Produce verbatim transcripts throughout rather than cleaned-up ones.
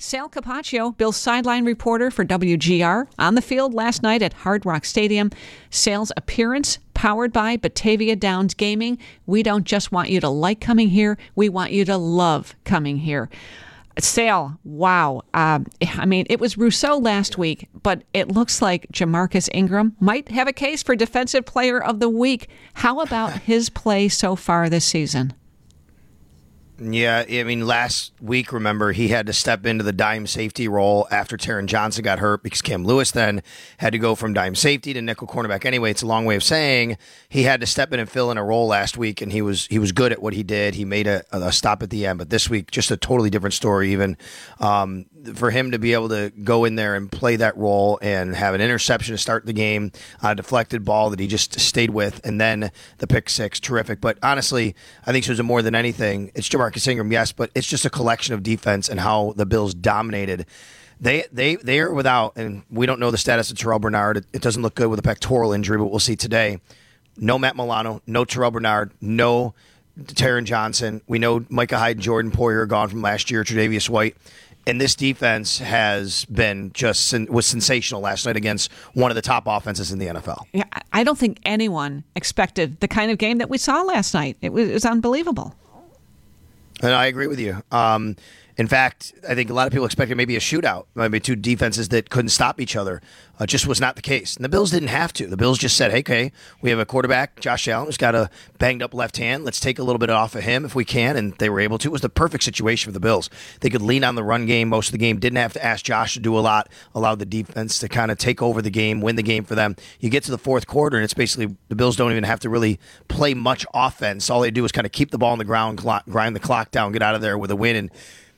Sal Capaccio, Bill's sideline reporter for W G R, on the field last night at Hard Rock Stadium. Sal's appearance powered by Batavia Downs Gaming. We don't just want you to like coming here, we want you to love coming here. Sal, wow. Um, I mean, it was Rousseau last week, but it looks like Jamarcus Ingram might have a case for Defensive Player of the Week. How about his play so far this season? Yeah, I mean, last week, remember, he had to step into the dime safety role after Taron Johnson got hurt because Cam Lewis then had to go from dime safety to nickel cornerback. Anyway, it's a long way of saying he had to step in and fill in a role last week, and he was he was good at what he did. He made a, a stop at the end, but this week, just a totally different story even. Um, for him to be able to go in there and play that role and have an interception to start the game, a deflected ball that he just stayed with, and then the pick six, terrific. But honestly, I think Susan, more than anything, it's Jamarcus Ingram, yes, but it's just a collection of defense and how the Bills dominated. They they they are without, and we don't know the status of Terrell Bernard. It, it doesn't look good with a pectoral injury, but we'll see today. No Matt Milano, no Terrell Bernard, no Taron Johnson. We know Micah Hyde and Jordan Poyer are gone from last year, Tre'Davious White. And this defense has been just was sensational last night against one of the top offenses in the N F L. Yeah, I don't think anyone expected the kind of game that we saw last night. It was, it was unbelievable. And I agree with you. Um, in fact, I think a lot of people expected maybe a shootout, maybe two defenses that couldn't stop each other. Uh, just was not the case. And the Bills didn't have to. The Bills just said, hey, okay, we have a quarterback, Josh Allen, who's got a banged-up left hand. Let's take a little bit off of him if we can, and they were able to. It was the perfect situation for the Bills. They could lean on the run game most of the game, didn't have to ask Josh to do a lot, allowed the defense to kind of take over the game, win the game for them. You get to the fourth quarter, and it's basically the Bills don't even have to really play much offense. All they do is kind of keep the ball on the ground, clock, grind the clock down, get out of there with a win, and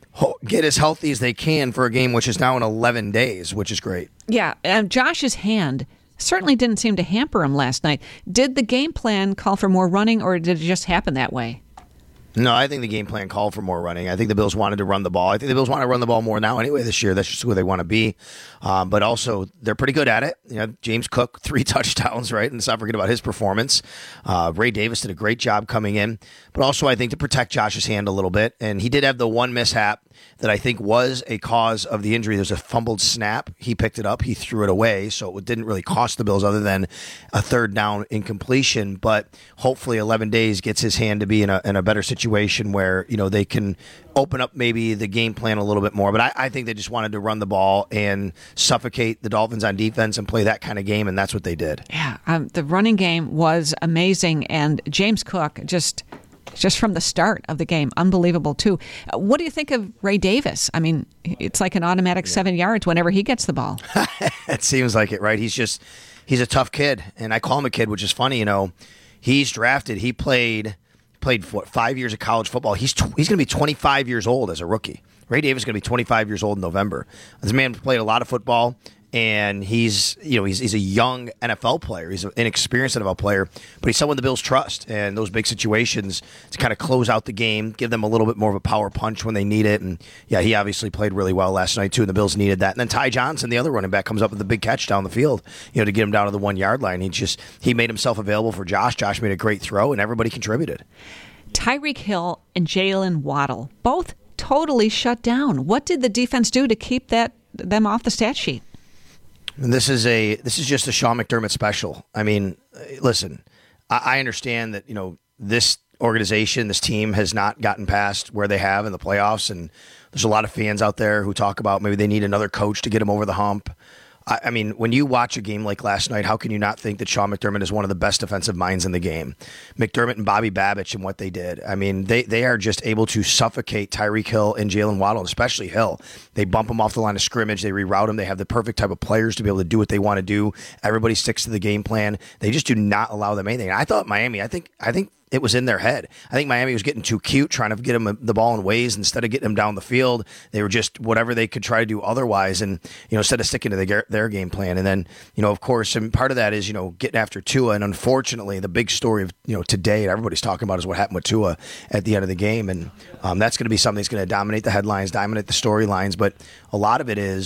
get as healthy as they can for a game which is now in eleven days, which is great. Yeah, um, Josh's hand certainly didn't seem to hamper him last night. Did the game plan call for more running, or did it just happen that way? No, I think the game plan called for more running. I think the Bills wanted to run the ball. I think the Bills want to run the ball more now anyway this year. That's just who they want to be. Um, but also, they're pretty good at it. You know, James Cook, three touchdowns, right? And let's not forget about his performance. Uh, Ray Davis did a great job coming in. But also, I think to protect Josh's hand a little bit. And he did have the one mishap that I think was a cause of the injury. There's a fumbled snap. He picked it up. He threw it away. So it didn't really cost the Bills other than a third down incompletion. But hopefully eleven days gets his hand to be in a, in a better situation where, you know, they can open up maybe the game plan a little bit more. But I, I think they just wanted to run the ball and suffocate the Dolphins on defense and play that kind of game, and that's what they did. Yeah, um, the running game was amazing, and James Cook just... Just from the start of the game, unbelievable too. What do you think of Ray Davis? I mean, it's like an automatic yeah. seven yards whenever he gets the ball. It seems like it, right? He's just, he's a tough kid, and I call him a kid, which is funny. You know, he's drafted. He played played what, five years of college football. He's tw- he's going to be twenty-five years old as a rookie. Ray Davis is going to be twenty-five years old in November. This man played a lot of football. And he's, you know, he's he's a young N F L player. He's an inexperienced N F L player, but he's someone the Bills trust. And those big situations to kind of close out the game, give them a little bit more of a power punch when they need it. And yeah, he obviously played really well last night too. And the Bills needed that. And then Ty Johnson, the other running back, comes up with a big catch down the field, you know, to get him down to the one yard line. He just he made himself available for Josh. Josh made a great throw, and everybody contributed. Tyreek Hill and Jalen Waddle both totally shut down. What did the defense do to keep that them off the stat sheet? And this is a this is just a Sean McDermott special. I mean, listen, I, I understand that, you know, this organization, this team has not gotten past where they have in the playoffs, and there's a lot of fans out there who talk about maybe they need another coach to get them over the hump. I, I mean, when you watch a game like last night, how can you not think that Sean McDermott is one of the best defensive minds in the game? McDermott and Bobby Babich and what they did. I mean, they, they are just able to suffocate Tyreek Hill and Jalen Waddle, especially Hill. They bump him off the line of scrimmage. They reroute him. They have the perfect type of players to be able to do what they want to do. Everybody sticks to the game plan. They just do not allow them anything. I thought Miami, I think, I think, it was in their head. I think Miami was getting too cute, trying to get him the ball in ways instead of getting him down the field. They were just whatever they could try to do otherwise, and you know, instead of sticking to the, their game plan. And then, you know, of course, and part of that is, you know, getting after Tua. And unfortunately, the big story of, you know, today, and everybody's talking about, is what happened with Tua at the end of the game. And um, that's going to be something that's going to dominate the headlines, dominate the storylines. But a lot of it is,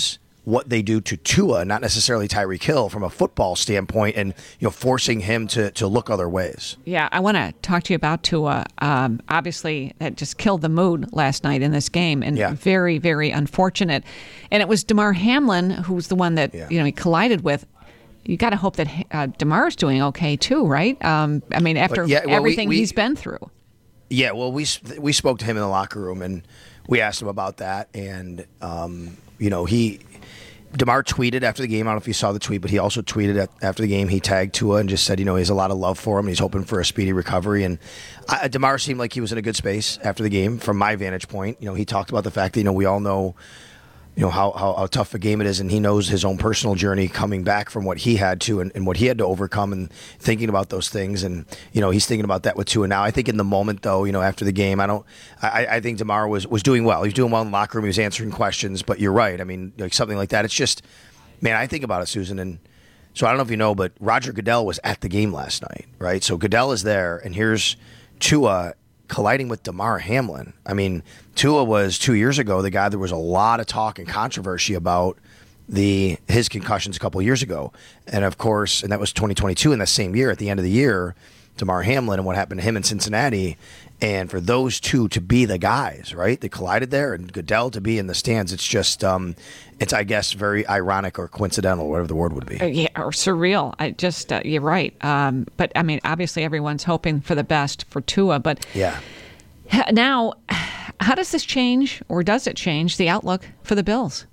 what they do to Tua, not necessarily Tyreek Hill, from a football standpoint, and you know, forcing him to to look other ways. Yeah, I want to talk to you about Tua. Um, obviously, that just killed the mood last night in this game, and yeah. very, very unfortunate. And it was Damar Hamlin who's the one that yeah. you know he collided with. You got to hope that uh, Damar's doing okay too, right? Um, I mean, after yeah, well, everything we, we, he's been through. Yeah, well, we we spoke to him in the locker room, and we asked him about that, and um, you know, he. Damar tweeted after the game. I don't know if you saw the tweet, but he also tweeted at, after the game. He tagged Tua and just said, you know, he has a lot of love for him. And he's hoping for a speedy recovery. And I, Damar seemed like he was in a good space after the game from my vantage point. You know, he talked about the fact that, you know, we all know, you know, how, how, how tough a game it is. And he knows his own personal journey coming back from what he had to and, and what he had to overcome, and thinking about those things. And, you know, he's thinking about that with Tua now. I think in the moment, though, you know, after the game, I don't, I, I think Damar was, was doing well. He was doing well in the locker room. He was answering questions. But you're right. I mean, like something like that, it's just, man, I think about it, Susan. And so I don't know if you know, but Roger Goodell was at the game last night, right? So Goodell is there, and here's Tua colliding with Damar Hamlin. I mean, Tua was two years ago the guy there was a lot of talk and controversy about the his concussions a couple of years ago. And of course, and that was twenty twenty-two, in that same year, at the end of the year, Damar Hamlin and what happened to him in Cincinnati. And for those two to be the guys, right, they collided there, and Goodell to be in the stands, it's just, um, it's, I guess, very ironic or coincidental, whatever the word would be. Uh, yeah, or surreal. I just, uh, you're right. Um, but, I mean, obviously everyone's hoping for the best for Tua. But yeah. Now, how does this change, or does it change, the outlook for the Bills?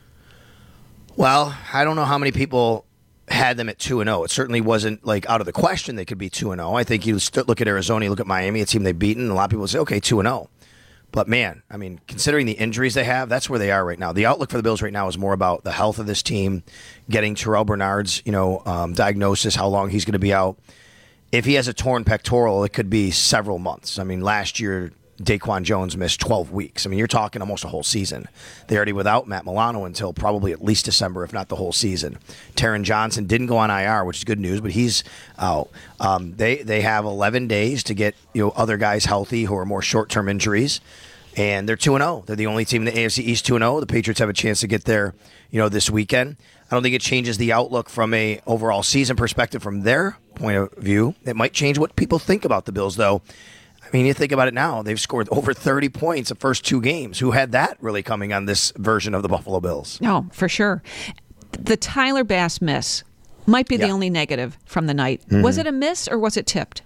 Well, I don't know how many people had them at two and oh. It certainly wasn't like out of the question they could be two and oh. I think you look at Arizona, you look at Miami, a team they've beaten, and a lot of people would say, okay, two and oh. But man, I mean, considering the injuries they have, that's where they are right now. The outlook for the Bills right now is more about the health of this team, getting Terrell Bernard's, you know, um, diagnosis, how long he's going to be out. If he has a torn pectoral, it could be several months. I mean, last year, Daquan Jones missed twelve weeks. I mean, you're talking almost a whole season. They're already without Matt Milano until probably at least December, if not the whole season. Taron Johnson didn't go on I R, which is good news, but he's out. Um, they they have eleven days to get, you know, other guys healthy who are more short-term injuries, and they're two and oh. They're the only team in the A F C East two and oh. The Patriots have a chance to get there, you know, this weekend. I don't think it changes the outlook from a overall season perspective from their point of view. It might change what people think about the Bills, though. I mean, you think about it now, they've scored over thirty points the first two games. Who had that really coming on this version of the Buffalo Bills? No, for sure. The Tyler Bass miss might be yeah. the only negative from the night. Mm-hmm. Was it a miss or was it tipped?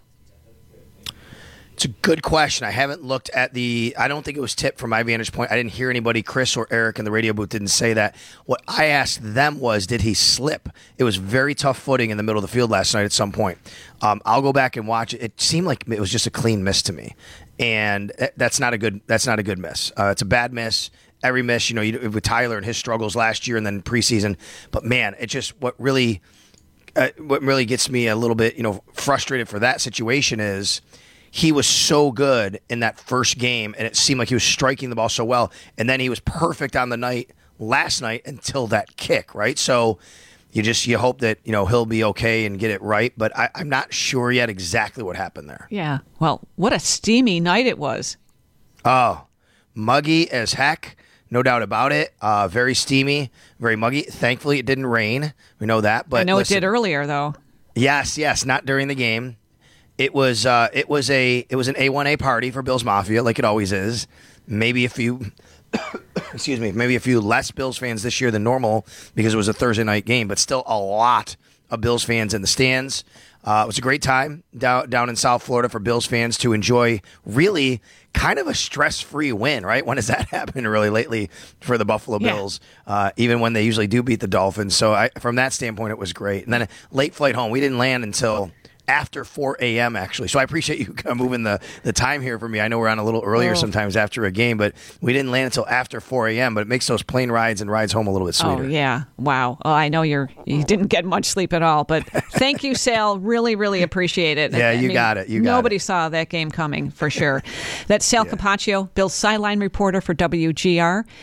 It's a good question. I haven't looked at the, I don't think it was tipped from my vantage point. I didn't hear anybody, Chris or Eric in the radio booth didn't say that. What I asked them was, did he slip? It was very tough footing in the middle of the field last night at some point. Um, I'll go back and watch it. It seemed like it was just a clean miss to me. And that's not a good, that's not a good miss. Uh, it's a bad miss. Every miss, you know, you, with Tyler and his struggles last year and then preseason. But man, it just, what really, uh, what really gets me a little bit, you know, frustrated for that situation is, he was so good in that first game, and it seemed like he was striking the ball so well. And then he was perfect on the night last night until that kick, right? So you just you hope that, you know, he'll be okay and get it right. But I, I'm not sure yet exactly what happened there. Yeah. Well, what a steamy night it was. Oh, muggy as heck. No doubt about it. Uh, very steamy, very muggy. Thankfully, it didn't rain. We know that. But I know listen, it did earlier, though. Yes, yes. Not during the game. It was uh, it was a it was an A one A party for Bills Mafia, like it always is. Maybe a few, excuse me, maybe a few less Bills fans this year than normal because it was a Thursday night game, but still a lot of Bills fans in the stands. Uh, it was a great time down down in South Florida for Bills fans to enjoy. Really, kind of a stress-free win, right? When has that happened really lately for the Buffalo Yeah. Bills? Uh, even when they usually do beat the Dolphins. So I, from that standpoint, it was great. And then a late flight home. We didn't land until after four a.m. actually. So I appreciate you kind of moving the, the time here for me. I know we're on a little earlier Oh. sometimes after a game, but we didn't land until after four a.m., but it makes those plane rides and rides home a little bit sweeter. Oh, yeah. Wow. Oh, I know you're, you didn't get much sleep at all, but thank you, Sal. Really, really appreciate it. Yeah, I you mean, got it. You got nobody it. saw that game coming, for sure. That's Sal Yeah. Capaccio, Bill's sideline reporter for W G R.